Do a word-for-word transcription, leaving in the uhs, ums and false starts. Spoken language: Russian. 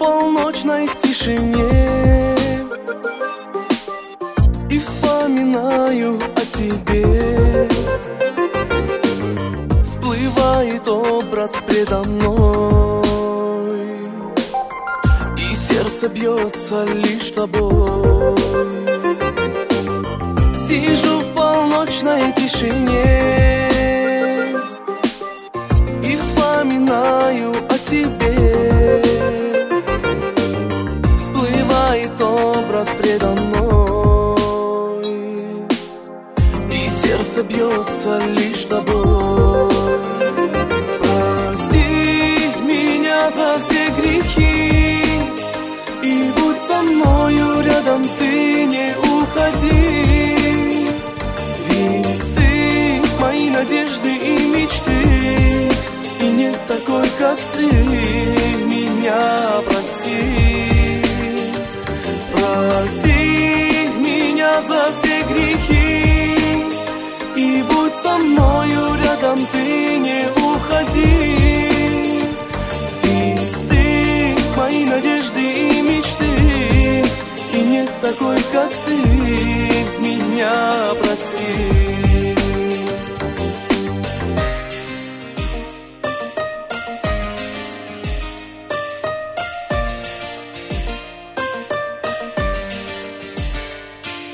полночной тишине и вспоминаю о тебе. Всплывает образ предо мной, и сердце бьется лишь тобой. Сижу в полночной тишине и вспоминаю о тебе. Всплывает образ предо мной, и сердце бьется лишь тобой. Прости меня за все грехи и будь со мною рядом, ты не уходи. Ведь ты мои надежды и мечты, и нет такой, как ты, меня прости. Прости меня за все грехи и будь со мною рядом, ты